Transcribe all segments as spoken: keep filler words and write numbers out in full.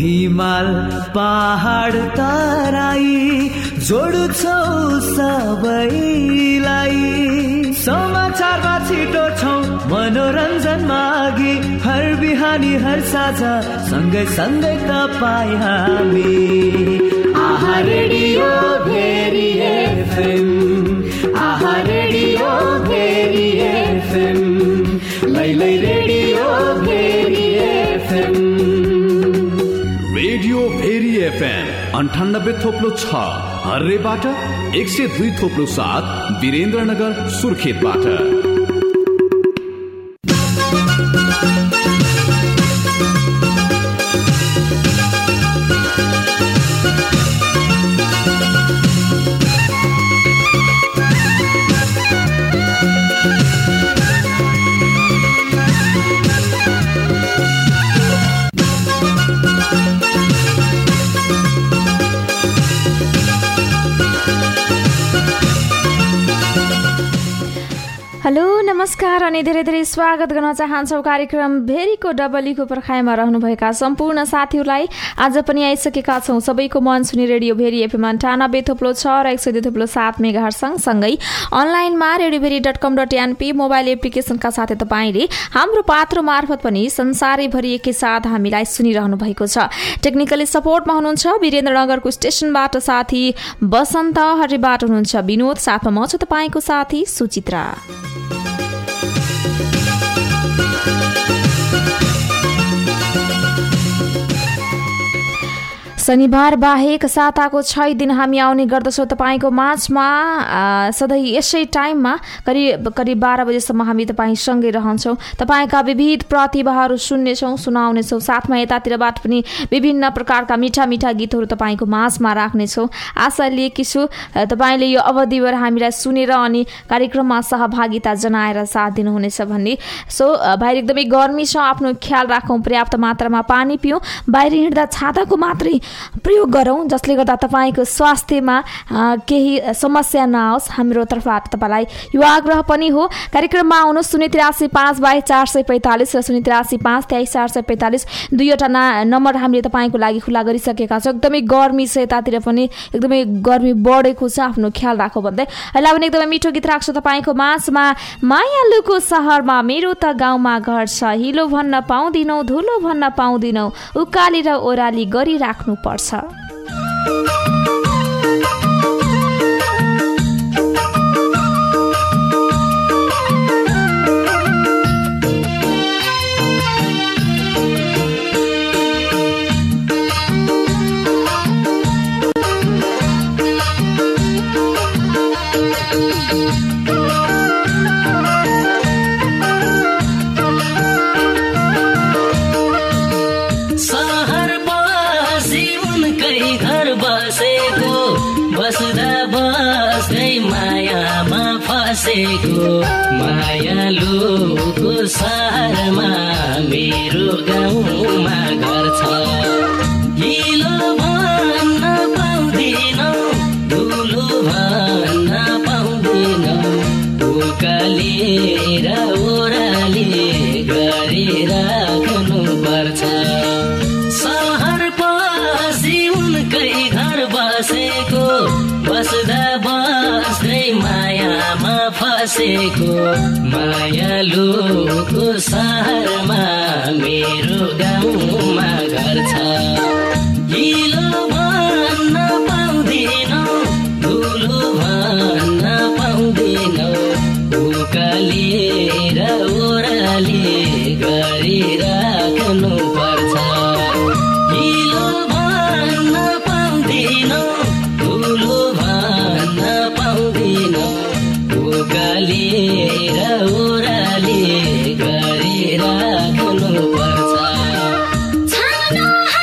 हिमाल पहाड तराई जोड्छौ सबैलाई। समाचारमा छिटो छौ मनोरञ्जनमा अघि, हर बिहानी हर साझा सँगै सँगै तपाईँ हामी। आहा रेडियो भेरी एफएम, आहा रेडियो भेरी एफएम, लै लै radio Bheri FM. Radio Bheri FM अन्ठानब्बे थोप्लो छ हर्रेबाट, एक सय दुई थोप्लो सात वीरेन्द्रनगर सुर्खेतबाट। हेलो नमस्कार अनि धेरै धेरै स्वागत गर्न चाहन्छौँ कार्यक्रम भेरीको डबलीको पर्खाइमा रहनुभएका सम्पूर्ण साथीहरूलाई। आज पनि आइसकेका छौँ सबैको मन सुनि रेडियो भेरी एफएम अन्ठानब्बे थोप्लो छ र एक सय दुई थोप्लो सात मेगाहर्ज सँगसँगै अनलाइनमा radio Bheri dot com dot NP mobile एप्लिकेसनका साथै तपाईँले हाम्रो पात्रो मार्फत पनि संसारैभरि एकैसाथ हामीलाई सुनिरहनु भएको छ। टेक्निकली सपोर्टमा हुनुहुन्छ वीरेन्द्रनगरको स्टेसनबाट साथी बसन्त, हरिबाट हुनुहुन्छ विनोद, साथमा म छु तपाईँको साथी सुचित्रा। शनिबार बाहेक साताको छ दिन हामी आउने गर्दछौँ तपाईँको माझमा। सधैँ यसै टाइममा करिब करिब बाह्र बजेसम्म हामी तपाईँसँगै रहन्छौँ। तपाईँका विविध प्रतिभाहरू सुन्नेछौँ, सुनाउनेछौँ। साथमा यतातिरबाट पनि विभिन्न प्रकारका मिठा मिठा गीतहरू तपाईँको माझमा राख्नेछौँ। आशा लिएकी छु तपाईँले यो अवधिभर हामीलाई सुनेर अनि कार्यक्रममा सहभागिता जनाएर साथ दिनुहुनेछ भन्ने। सो बाहिर एकदमै गर्मी छ, आफ्नो ख्याल राखौँ, पर्याप्त मात्रामा पानी पिउँ, बाहिर हिँड्दा छाताको मात्रै प्रयोग गरौँ जसले गर्दा तपाईँको स्वास्थ्यमा केही समस्या नआओस्। हाम्रो तर्फबाट तपाईँलाई यो आग्रह पनि हो। कार्यक्रममा आउनुहोस्, शून्य तिरासी पाँच बाइस चार सय पैँतालिस र शून्य तिरासी पाँच तेइस चार सय पैँतालिस दुईवटा ना नम्बर हामीले तपाईँको लागि खुला गरिसकेका छौँ। एकदमै गर्मी छ, यतातिर पनि एकदमै गर्मी बढेको छ, आफ्नो ख्याल राखौँ भन्दै अहिले पनि एकदमै मिठो गीत राख्छु तपाईँको माझमा। मायालुको सहरमा मेरो त गाउँमा घर छ, हिलो भन्न पाउँदिनौ, धुलो भन्न पाउँदिनौ, उकाली र ओह्राली गरिराख्नु पर्छ। मायालुको सहरमा मेरो गाउँमा घर छ, हिलो भन्न पाउँदिनौ, धुलो भन्न पाउँदिनौ, उकाली र ओह्राली गरिराख्नु पर्छ। सहर पछि उनकै घर बसेको, बस्दा बस्दै मायामा फसेको, मायालुको सहरमा मेरो गाउँमा घर छ, हिलो भन्न पाउँदिनौ, धुलो भन्न पाउँदिनौ, उकाली र ओह्राली गरिराख्नु पर्छ। हिलो भन्न पाउँदिनौ, धुलो भन्न पाउँदिनौ, उकाली र ओह्राली गरिराख्नु पर्छ।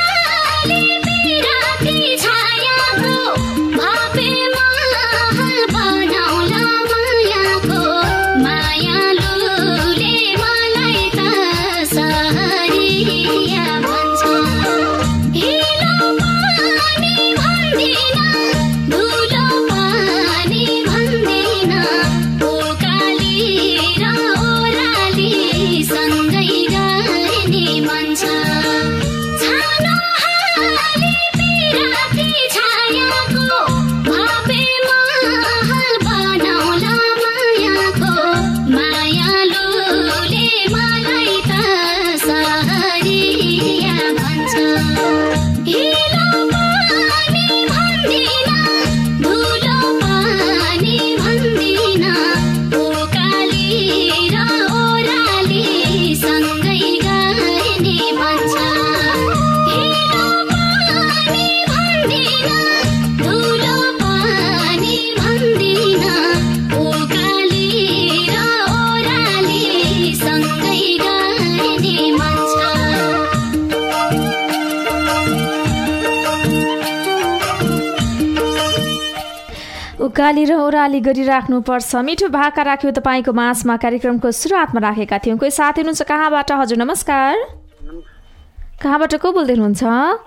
उकाली र ओह्राली गरिराख्नुपर्छ। मिठो भाका राख्यो तपाईँको माझमा कार्यक्रमको सुरुवातमा राखेका थियौँ। कोही साथी हुनुहुन्छ कहाँबाट? हजुर नमस्कार। कहाँबाट को बोल्दै हुनुहुन्छ?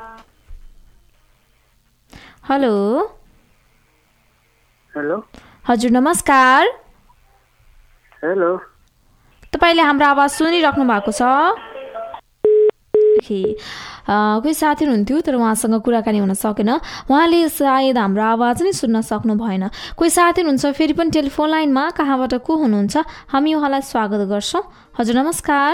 हेलो हेलो हजुर नमस्कार। हेलो तपाईँले हाम्रो आवाज सुनिराख्नु भएको छ? कोही साथी हुनुहुन्थ्यो तर उहाँसँग कुराकानी हुन सकेन। उहाँले सायद हाम्रो आवाज नै सुन्न सक्नु भएन। कोही साथी हुनुहुन्छ फेरि पनि टेलिफोन लाइनमा, कहाँबाट को हुनुहुन्छ? हामी उहाँलाई स्वागत गर्छौँ। हजुर नमस्कार।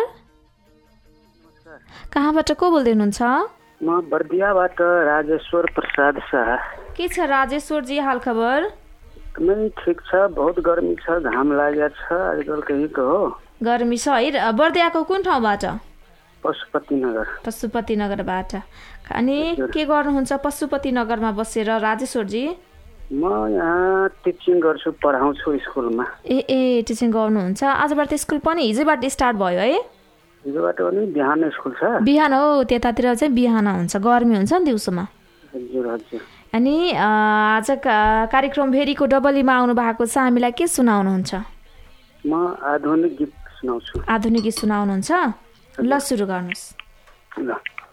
कहाँबाट को बोल्दै हुनुहुन्छ? म बर्दियाबाट राजेश्वर प्रसाद शाह। के छ राजेश्वरजी हाल खबर? एकदमै ठिक छ, बहुत गर्मी छ, घाम लागेको छ आजकल। कहीँको हो गर्मी छ है। बर्दियाको कुन ठाउँबाट? पशुपतिनगर। पशुपतिनगरबाट। अनि के गर्नुहुन्छ पशुपतिनगरमा बसेर राजेश्वरजी? म यहाँ टिचिङ गर्छु, पढाउँछु स्कुलमा। ए ए टिचिङ गर्नुहुन्छ। आजबाट स्कुल पनि हिजोबाट स्टार्ट भयो है? हिजोबाट पनि बिहान स्कुल छ। बिहान हो, त्यतातिर चाहिँ बिहान हुन्छ, गर्मी हुन्छ नि दिउँसोमा। हजुर हजुर। अनि आज कार्यक्रम भेरीको डबलीमा आउनु भएको छ, हामीलाई के सुनाउनुहुन्छ? म आधुनिक गीत सुनाउँछु। आधुनिक गीत सुनाउनुहुन्छ? ल सुरु गर्नुहोस्। ल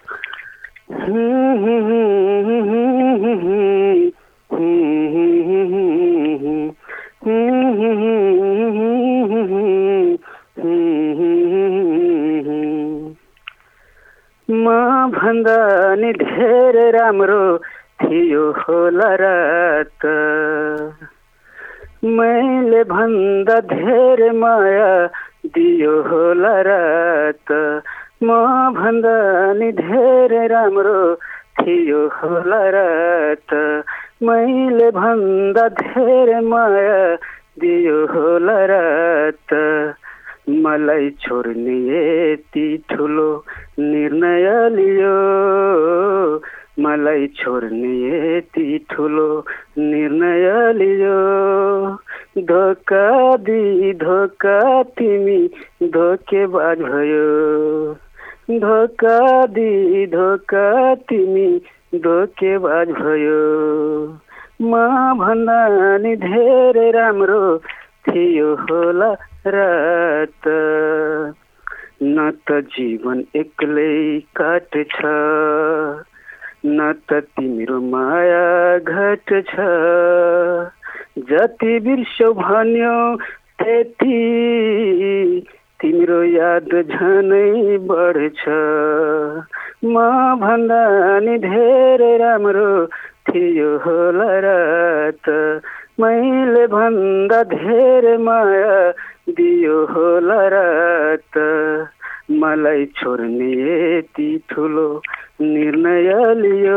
म भन्दा नि धेरै राम्रो थियो होला रात, मैले भन्दा धेरै माया दियो होला रात। म भन्दा नि धेरै राम्रो थियो होला रात, मैले भन्दा धेरै माया दियो होला रात। मलाई छोड्ने यति ठुलो निर्णय लियो, मलाई छोड्ने यति ठुलो निर्णय लियो। धोका दी धोका तिमी धोकेबाज भयो, धोका दी धोका तिमी धोकेबाज भयो। म भन्दा नि धेरै राम्रो थियो होला रात, न त जीवन एक्लै काट्छ, न त तिम्रो माया घट्छ। जति बिर्स्यौ भन्यो त्यति तिम्रो याद झनै बढ्छ। म भन्दा नि धेरै राम्रो थियो होला रात, मैले भन्दा धेरै माया दियो होला रात। मलाई छोड्ने यति ठुलो निर्णय लियो,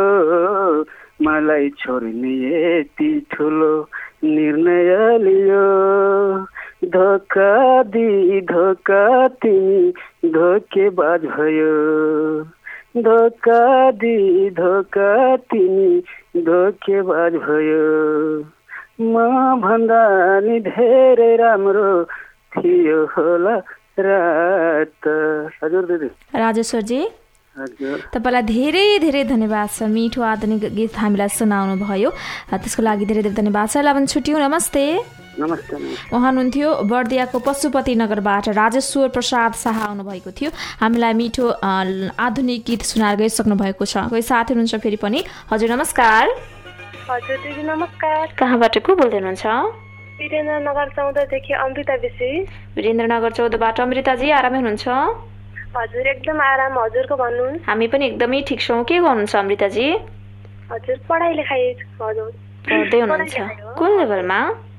मलाई छोड्ने यति ठुलो निर्णय लियो। धोका दी धोका तिमी धोकेबाज भयो, धोका दी धोका तिमी धोकेबाज भयो। म भन्दा नि धेरै राम्रो थियो होला रात। हजुर दिदी। राजेश्वरजी हजुर, तपाईँलाई धेरै धेरै धन्यवाद छ, मिठो आधुनिक गीत हामीलाई सुनाउनु भयो, त्यसको लागि धेरै धेरै धन्यवाद छ। ल भने छुट्यौँ, नमस्ते। नमस्ते। उहाँ हुनुहुन्थ्यो बर्दियाको पशुपतिनगरबाट राजेश्वर प्रसाद शाह आउनुभएको थियो। हामीलाई मिठो आधुनिक गीत सुनाएर गइसक्नु भएको छ। कोही साथी हुनुहुन्छ फेरि पनि। हजुर नमस्कार। हजुर दिदी नमस्कार। कहाँबाट को बोल्दै हुनुहुन्छ? वीरेन्द्रनगर चौधदेखि अमृता बेसी। वीरेन्द्रनगर चौधबाट अमृताजी, आरामै हुनुहुन्छ? हजुर एकदम आराम, हजुरको भन्नुहोस्। हामी पनि एकदमै ठिक छौँ। के गर्नुहुन्छ अमृताजी? हजुर पढाइ लेखाइ हजुर पढ्दै हुनुहुन्छ? कुन लेभलमा?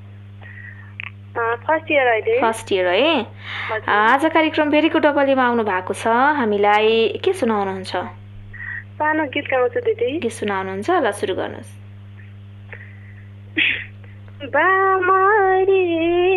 फर्स्ट इयर अहिले। फर्स्ट इयर है। आज कार्यक्रम भेरीको डबलीमा आउनु भएको छ, हामीलाई के सुनाउनुहुन्छ? सानो गीत गाउँछु दिदी। के सुनाउनुहुन्छ? ल सुरु गर्नुहोस्। बामरी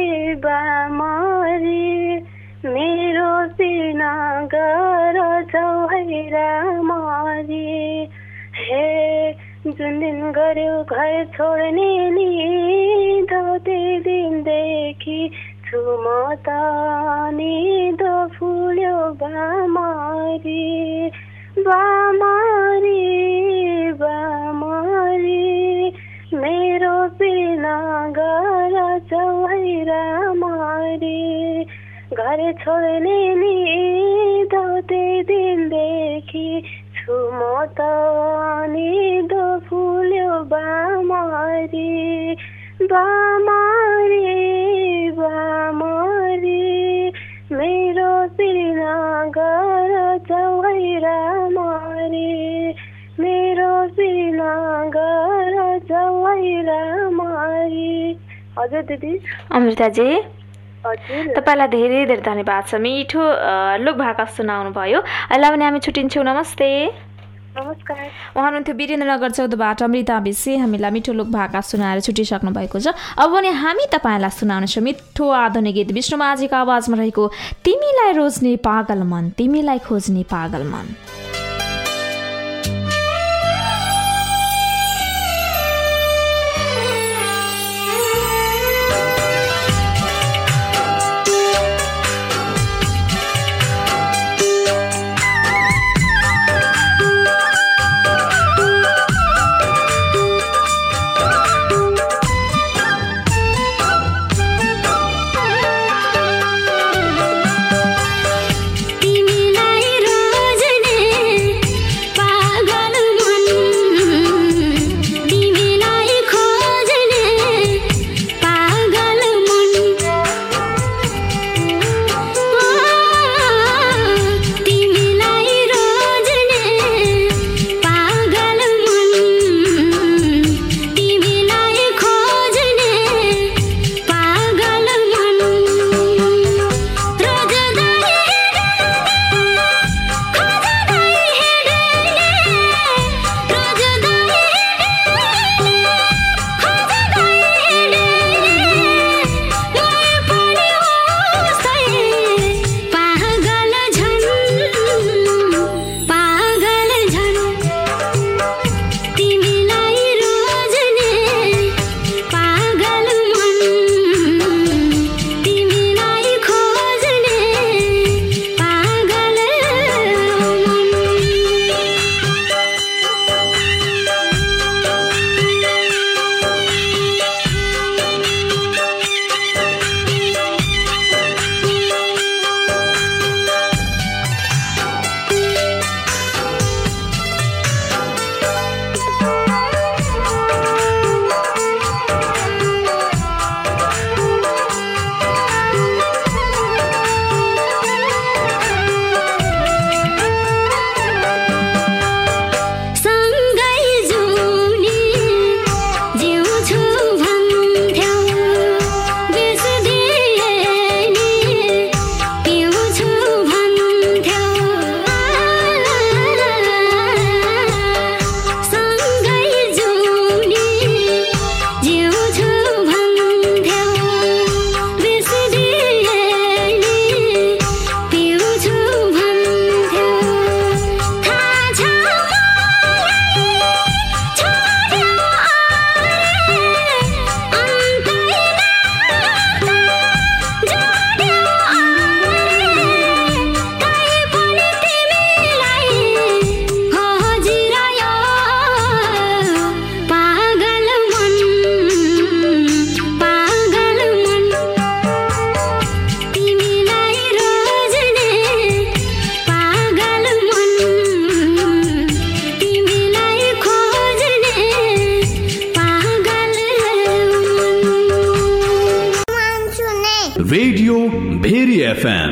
बामरी मेरो सिना गर चौहैरा मारी, हे जुन दिन गऱ्यो घर छोड्ने नि त्यो दिनदेखि छु म त निदो फुल्यो बामरी। बामरी बामरी मेरो बिना नगर चौहैरा मारी घर छोड्ने नि दौते दिनदेखि छु म त अनि दो फुल्यो बामरी बामरी बामरी मेरो श्रीनगर चौहैरा मारी मेरो श्रीनगर चौहैरा मारी। हजुर दिदी। अमृताजी हजुर तपाईँलाई धेरै धेरै धन्यवाद छ, मिठो लोक भाका सुनाउनु भयो। अहिले भने हामी छुट्टिन्छौँ, नमस्ते। नमस्कार। उहाँ हुनुहुन्थ्यो वीरेन्द्रनगर चौधबाट अमृता विषय, हामीलाई मिठो लोक भाका सुनाएर छुटिसक्नु भएको छ। अब भने हामी तपाईँलाई सुनाउनेछौँ मिठो आधुनिक गीत विष्णु माझीको आवाजमा रहेको तिमीलाई रोज्ने पागल मन, तिमीलाई खोज्ने पागल मन। Radio Bheri FM.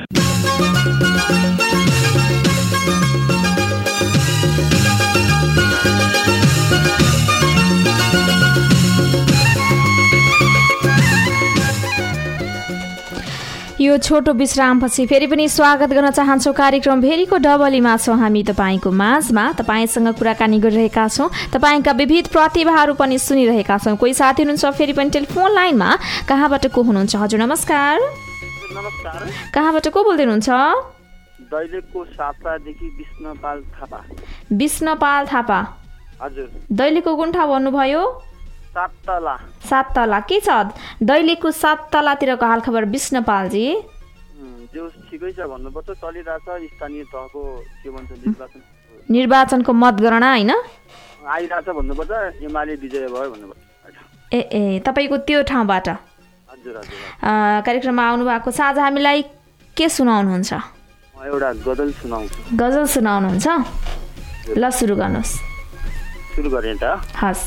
यो छोटो विश्रामपछि फेरि पनि स्वागत गर्न चाहन्छौँ। कार्यक्रम भेरीको डबलीमा छौँ हामी तपाईँको माझमा, तपाईँसँग कुराकानी गरिरहेका छौँ, तपाईँका विविध प्रतिभाहरू पनि सुनिरहेका छौँ। कोही साथी हुनुहुन्छ फेरि पनि टेलिफोन लाइनमा, कहाँबाट को हुनुहुन्छ? हजुर नमस्कार। नमस्कार। कहाँबाट को बोल्दै हुनुहुन्छ? दैलेखको सातादेखि विष्णुपाल थापा। विष्णुपाल थापा। हजुर। दैलेखको कुन ठाउँ भन्नुभयो? सात तला। सात तला के छ दैलेखको सात तलातिरको हालखबर विष्णुपालजी? जो ठिकै छ भन्नुपर्छ, चलिरहेछ स्थानीय तहको के भन्छ निर्वाचन निर्वाचनको मतगणना हैन आइरहेछ भन्नुपर्छ। एमाले विजय भयो भन्नुपर्छ। ए ए तपाईँको त्यो ठाउँबाट हजुर हजुर कार्यक्रममा आउनु भएको छ। आज हामीलाई के सुनाउनुहुन्छ? म एउटा गजल सुनाउँछु। गजल सुनाउनुहुन्छ? ल सुरु गर्नुहोस्। सुरु गरेँ त। हस्।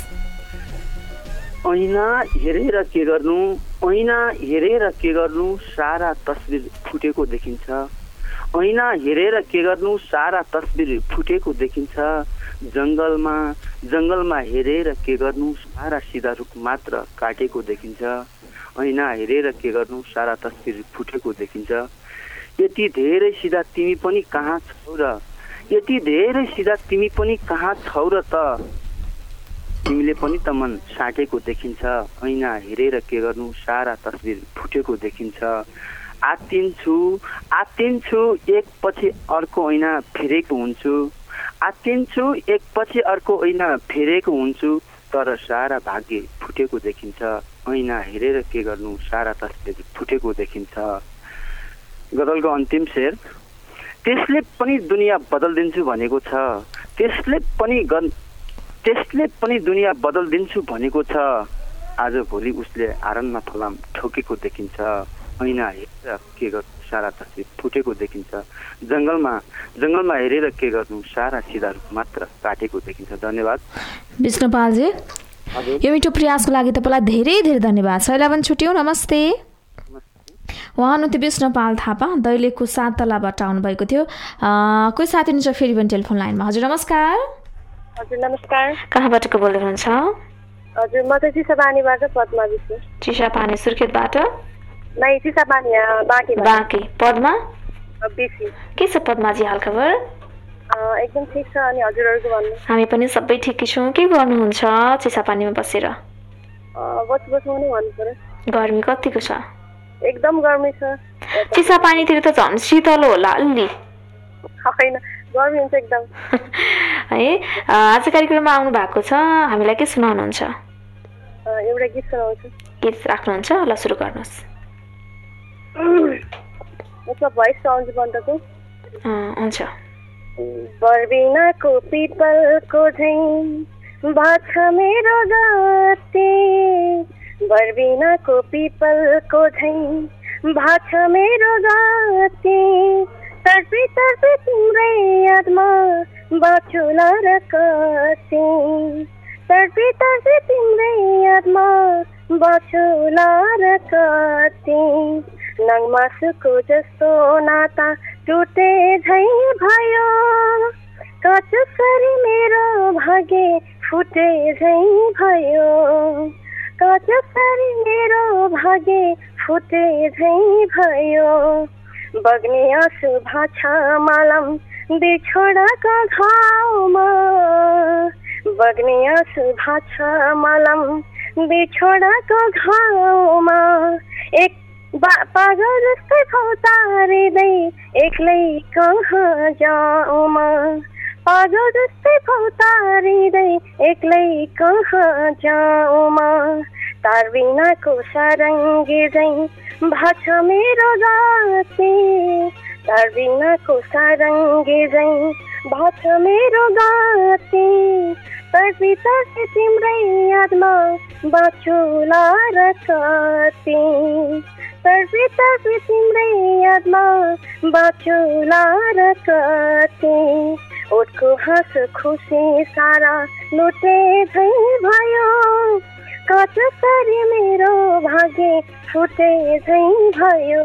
ऐना हेरेर के गर्नु, ऐना हेरेर के गर्नु, सारा तस्बिर फुटेको देखिन्छ। ऐना हेरेर के गर्नु, सारा तस्बिर फुटेको देखिन्छ। जङ्गलमा जङ्गलमा हेरेर के गर्नु, सारा सिधा रुख मात्र काटेको देखिन्छ। ऐना हेरेर के गर्नु, सारा तस्बिर फुटेको देखिन्छ। यति धेरै सिधा तिमी पनि कहाँ छौ र, यति धेरै सिधा तिमी पनि कहाँ छौ र त, तिमीले पनि त मन साटेको देखिन्छ। ऐना हेरेर के गर्नु, सारा तस्बिर फुटेको देखिन्छ। आत्तिन्छु आत्तिन्छु एकपछि अर्को ऐना फेरेको हुन्छु, आत्तिन्छु एकपछि अर्को ऐना फेरेको हुन्छु, तर सारा भाग्य फुटेको देखिन्छ। ऐना हेरेर के गर्नु, सारा तस्बिर फुटेको देखिन्छ। गजलको अन्तिम शेर। त्यसले पनि दुनियाँ बदलिदिन्छु भनेको छ, त्यसले पनि गन त्यसले पनि दुनियाँ बदलिदिन्छु भनेको छ। आज भोलि उसले आरनमा फलाम ठोकेको देखिन्छ। ऐना हेरेर के गर्नु, सारा तस्बिर फुटेको देखिन्छ। जङ्गलमा जङ्गलमा हेरेर के गर्नु, सारा सिधा रुख मात्र काटेको देखिन्छ। धन्यवाद विष्णुपालजी। यो मिठो प्रयासको लागि तपाईँलाई धेरै धेरै धन्यवाद छ। अहिले पनि छुट्यौँ। नमस्ते। उहाँ हुनुहुन्थ्यो विष्णुपाल थापा, दैलेखको सात तलाबाट आउनुभएको थियो। कोही साथी हुनुहुन्छ फेरि पनि टेलिफोन लाइनमा। हजुर नमस्कार। हजुर नमस्कार। कहाँबाट को बोल्दै हुनुहुन्छ? हजुर म त चिसापानीबाट पद्मा विष्णु। चिसापानी सुर्खेतबाट? नै चिसापानी बाँकी बाँकी। पद्मा बिसी। के छ पद्माजी हालखबर? एकदम ठिक छ। अनि हजुरहरूको भन्नु? हामी पनि सबै ठिकै छौँ। के गर्नुहुन्छ चिसापानीमा बसेर? बस बस पनि भन्नु पर्यो। गर्मी कतिको छ? एकदम गर्मी छ। चिसापानीतिर त झन् शीतल होला अलि। होइन गर्मी हुन्छ एकदम। है आज कार्यक्रममा आउनु भएको छ, हामीलाई के सुनाउनुहुन्छ? एउटा गीत सुनाउँछु। गीत राख्नुहुन्छ? ल सुरु गर्नुहोस्। भोइस साउन्ड बन्दको हुन्छ। बर्बिनाको पिपलको झैँ भाछ मेरो गति, बर्बिनाको पिपलको झैँ भाछ मेरो गति, तर्फी तर्फी तिम्रै यादमा बाँचुला र कति, तर्फी तर्फी तिम्रै यादमा बाँचुला र कति। नङमासुको जस्तो नाता टुटे झै भयो, कसरी मेरो भाग्य फुटे झै भयो, कसरी मेरो भाग्य फुटे झै भयो। बग्ने आँसु भाछा मालम बिछोडाको घाउमा, बग्ने आँसु भाछा मालम बिछोडाको घाउमा। एक पागल जस्तै फौतारिँदै एक्लै कहाँ जाऊँमा, पागल जस्तै फौतारिँदै एक्लै कहाँ जाऊँमा। तार बिनाको सारङ्गी झैँ भाछ मेरो गति, तार बिनाको सारङ्गी झैँ भाछ मेरो गति, तर्फी तर्फी तिम्रै यादमा बाँचुला र कति, तर्फी तर्फी तिम्रै यादमा बाँचुला र कति। ओठको हाँस खुसी सारा लुटे झै भयो, कसरी मेरो भाग्य फुटे झै भयो,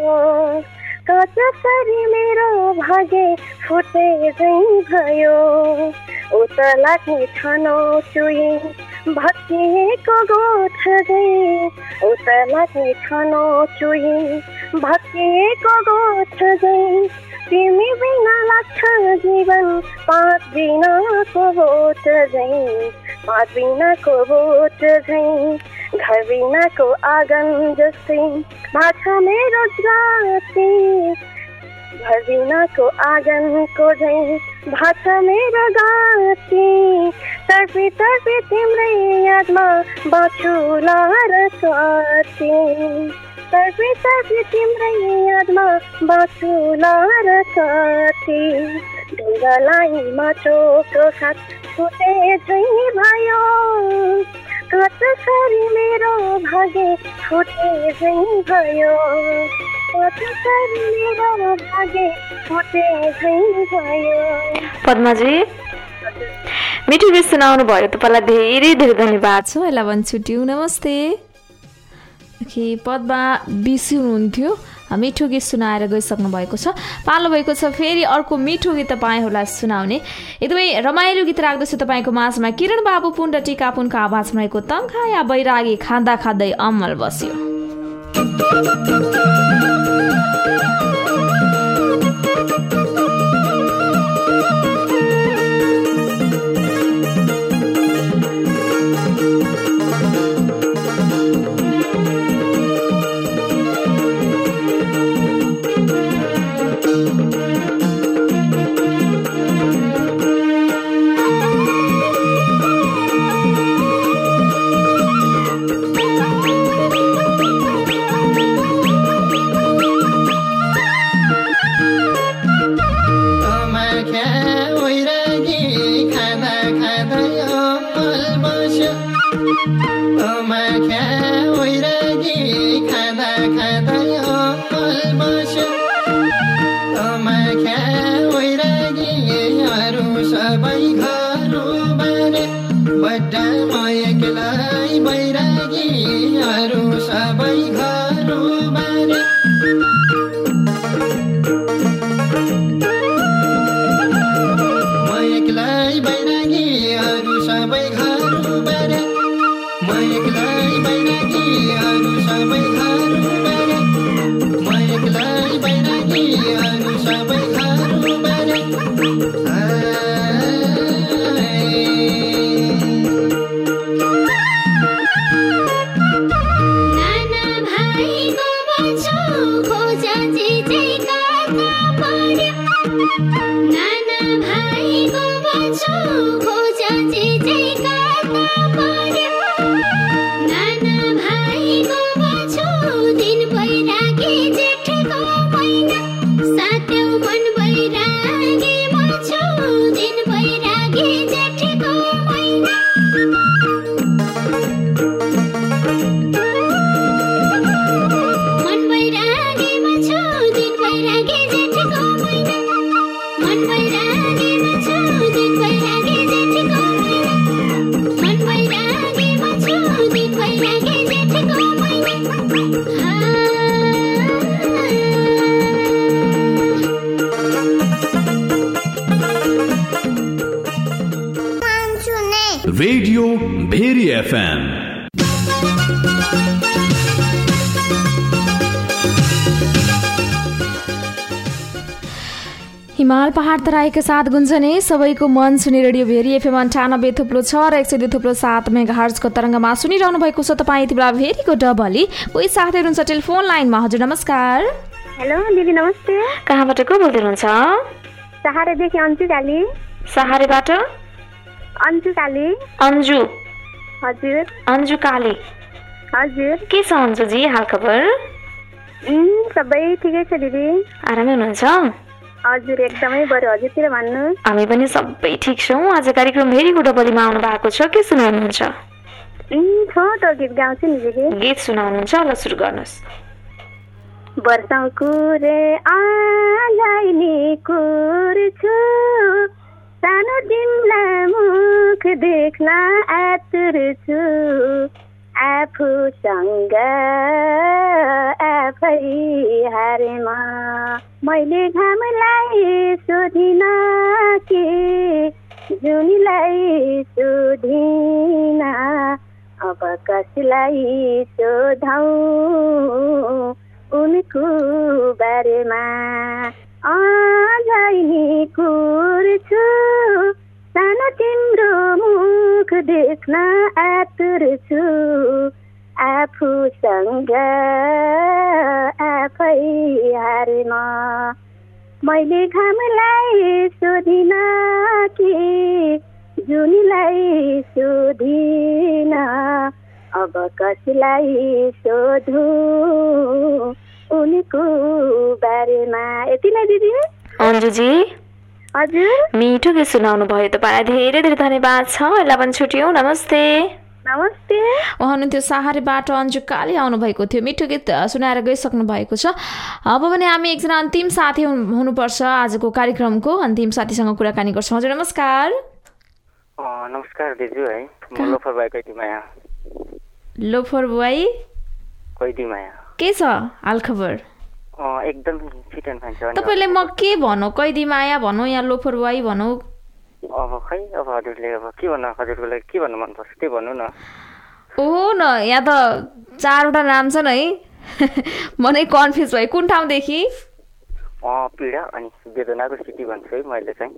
कसरी मेरो भाग्य फुटे झै भयो। उत लाग्ने छानो चुई भत्किएको गोठ झै, उत लाग्ने छानो चुई भत्किएको गोठ झै। तिमी बिना लाग्छ जीवन पाँच बिनाको बोट झै, पाँच बिनाको बोट झै। घर बिनाको आँगन जस्तै भाछ मेरो जाति, घर बिनाको आँगनको झै भाछ मेरो गाती। तर्फी तर्फी तिम्रै यादमा बाँचुला र कति, तर्फी तर्फी तिम्रै यादमा बाँचुला र कति। ढुङ्गालाई माटोको साथ छुटे झै भयो, कसरी मेरो भागे फुटे झै भयो कसरी मेरो भागे फुटे झै भयो। पद्माजी मिठो गीत सुनाउनु भयो तपाईँलाई धेरै धेरै धन्यवाद छ। यसलाई भन्छु ट्यु नमस्ते। ओके पद्मा बिसी हुनुहुन्थ्यो मिठो गीत सुनाएर गइसक्नु भएको छ। पालो भएको छ फेरि अर्को मिठो गीत तपाईँहरूलाई सुनाउने। एकदमै रमाइलो गीत राख्दछु तपाईँको माझमा। किरण बाबु पुन र टिका पुनको आवाज रहेको तङ्खा या बैरागी खाँदा खाँदै अमल बस्यो। रेडियो भेरी एफएम हिमाल पहाड तराईका साथ गुन्जने सबैको मन सुने रेडियो भेरी एफएम अन्ठानब्बे थुप्रो छ र एक सय दुई थुप्रो सात मेगाहर्जको तरङ्गमा सुनिरहनु भएको छ तपाईँ यति बेला भेरीको डबली। कोही साथी हुनुहुन्छ टेलिफोन लाइनमा। हजुर नमस्कार। हेलो दिदी नमस्ते। कहाँबाट को बोल्दै हुनुहुन्छ? सहारेदेखि अन्जु काली। सहारेबाट अन्जु काली। अन्जु हजुर। अन्जु काली हजुर। के छ अन्जुजी हाल खबर? सबै ठिकै छ दिदी। आरामै हुनुहुन्छ? हजुर एकदमै। बरु हजुरतिर भन्नु। हामी पनि सबै ठिक छौँ। आज कार्यक्रम भेरीको डबलीमा आउनु भएको छ। के सुनाउनुहुन्छ? छोटो गीत गाउँछु नि दिदी। गीत सुनाउनुहुन्छ? ल सुरु गर्नुहोस्। वर्षौं कुरे आलाई नि कुर्छु सानो तिमीलाई मुख देख्न आतुर छु आफूसँग आफै हारेमा मैले घामलाई सोधिन कि जुनीलाई सोधिन अब कसलाई सोधौँ उनको बारेमा अझै नि कुर्छु सानो तिम्रो मुख देख्न आतुर छु आफूसँग आफै हारेमा मैले घामलाई सोधिन कि जुनीलाई सोधिन अब कसलाई सोधु उनको बारेमा। यति नै दिदी। अन्जुजी हजुर। मिठो गीत सुनाउनु भयो। तपाईँलाई धेरै धेरै धन्यवाद छ। यसलाई पनि छुट्यौँ। नमस्ते। नमस्ते। उहाँ हुनुहुन्थ्यो साहारेबाट अन्जु काली आउनुभएको थियो, मिठो गीत सुनाएर गइसक्नु भएको छ। अब भने हामी एकजना अन्तिम साथी हुनुपर्छ आजको कार्यक्रमको, अन्तिम साथीसँग कुराकानी गर्छौँ। हजुर नमस्कार। नमस्कार दिजु है, म लोफर भाइ कैदीमाया। लोफर भाइ कैदीमाया के छ हाल खबर? एकदम फिट एन्ड फाइन छ। तपाईले म के भनौँ, कैदीमाया भनौँ या लोफर भाइ भनौँ? अब खै अब हजुरले अब के भन्नु, हजुरको लागि के भन्नु मन पर्छ त्यही भन्नु न। ओहो न, यहाँ त चारवटा नाम छन् है। म नै कन्फ्युज भएँ, कुन ठाउँदेखि? पीडा अनि वेदनाको सिटी भन्छु है मैले चाहिँ।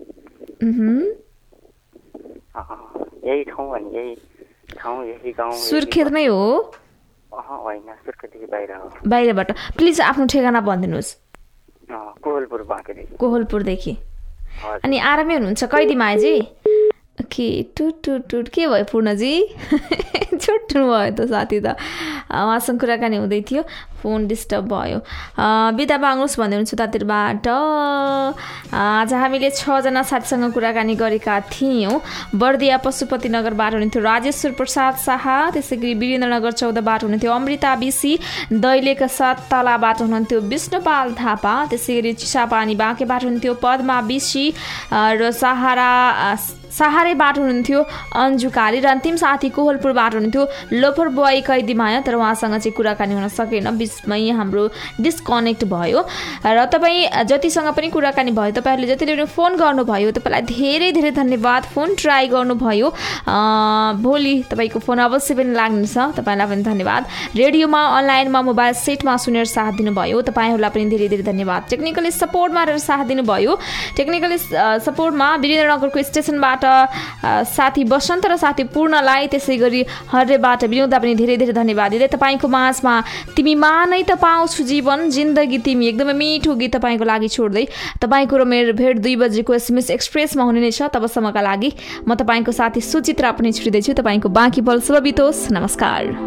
यही ठाउँ अनि यही ठाउँ यही गाउँ। सुर्खेत नै हो? होइन, सुर्खेतदेखि बाहिर हो। बाहिरबाट। प्लिज आफ्नो ठेगाना भनिदिनुहोस्। कोहलपुर बाँकेदेखि। कोहलपुरदेखि। अनि आरामै हुनुहुन्छ कैदीमायाजी? के टुट टुट टुट के भयो पूर्णजी? छुट्नु भयो त साथी त। उहाँसँग कुराकानी हुँदै थियो, फोन डिस्टर्ब भयो। बिदा माग्नुहोस् भन्दै हुनुहुन्छ तातिरबाट। आज हामीले छजना साथीसँग कुराकानी गरेका थियौँ। बर्दिया पशुपतिनगरबाट हुनुहुन्थ्यो राजेश्वर प्रसाद शाह, त्यसै गरी वीरेन्द्रनगर चौधबाट हुनुहुन्थ्यो अमृता बिसी, दैलेख सात तलाबाट हुनुहुन्थ्यो विष्णुपाल थापा, त्यसै गरी चिसापानी बाँकेबाट हुनुहुन्थ्यो पद्मा बिसी र सहारा सहारेबाट हुनुहुन्थ्यो अन्जु काली, र अन्तिम साथी कोहलपुरबाट हुनुहुन्थ्यो लोफर बोय कैदीमाया। तर उहाँसँग चाहिँ कुराकानी हुन सकेन, बिचमै हाम्रो डिस्कनेक्ट भयो। र तपाईँ जतिसँग पनि कुराकानी भयो, तपाईँहरूले जतिले पनि फोन गर्नुभयो, तपाईँलाई धेरै धेरै धन्यवाद। फोन ट्राई गर्नुभयो, भोलि तपाईँको फोन अवश्य पनि लाग्नेछ, तपाईँलाई पनि धन्यवाद। रेडियोमा, अनलाइनमा, मोबाइल सेटमा सुनेर साथ दिनुभयो, तपाईँहरूलाई पनि धेरै धेरै धन्यवाद। टेक्निकली सपोर्टमा रहेर साथ दिनुभयो, टेक्निकली सपोर्टमा वीरेन्द्रनगरको स्टेसनबाट साथी बसन्त र साथी पूर्णलाई, त्यसै गरी हर्रेबाट विनोदा पनि धेरै धेरै धन्यवाद दिँदै तपाईँको माझमा तिमी मानै त पाउँछु जीवन जिन्दगी तिमी एकदमै मिठो गीत तपाईँको लागि छोड्दै तपाईँको र मेरो भेट दुई बजेको एसएमएस एक्सप्रेसमा हुने नै छ। तबसम्मका लागि म तपाईँको साथी सुचित्रा पनि छुट्दैछु। तपाईँको बाँकी पल शुभ बितोस्। नमस्कार।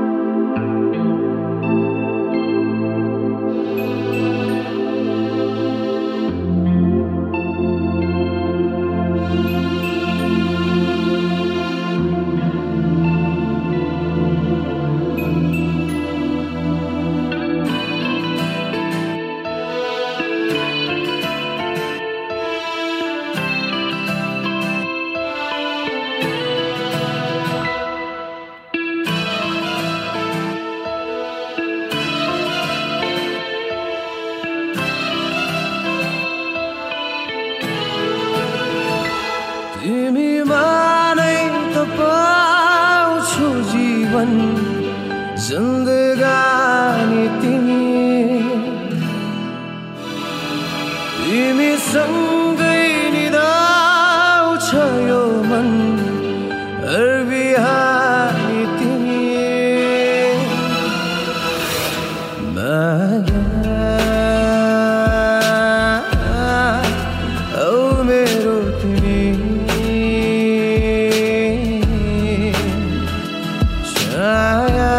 जिन्दगानी तिमी तिमी सँगै निदाउँछ यो मन हर बिहानी तिमी माया औ मेरो तिमी छाया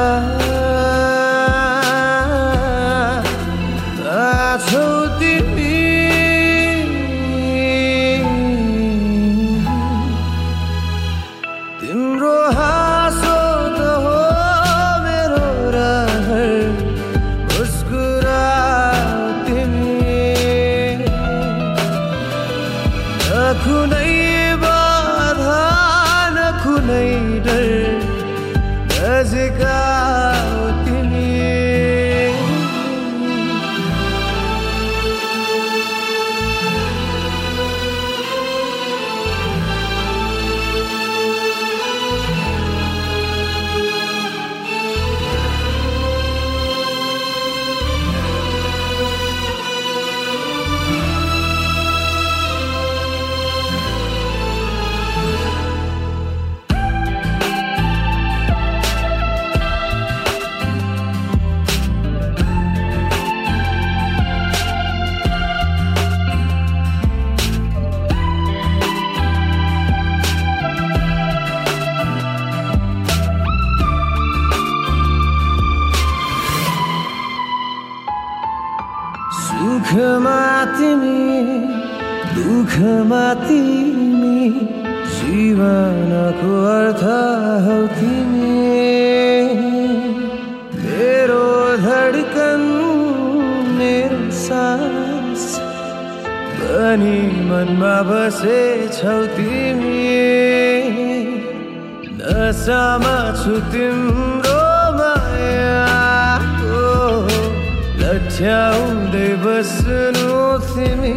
सुखमा तिमी दुखमा तिमी जीवनको अर्थ हौ तिमी मेरो धडकन मेरो सास पनि मनमा बसेछौ तिमी नसामा छु तिम्रो मायाको लट्ठ्याउँदै बस्नु तिमी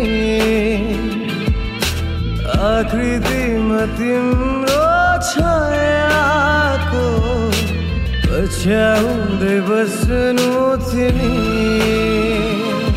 आकृतिमा तिम्रो छायाको पछ्याउँदै बस्नु तिमी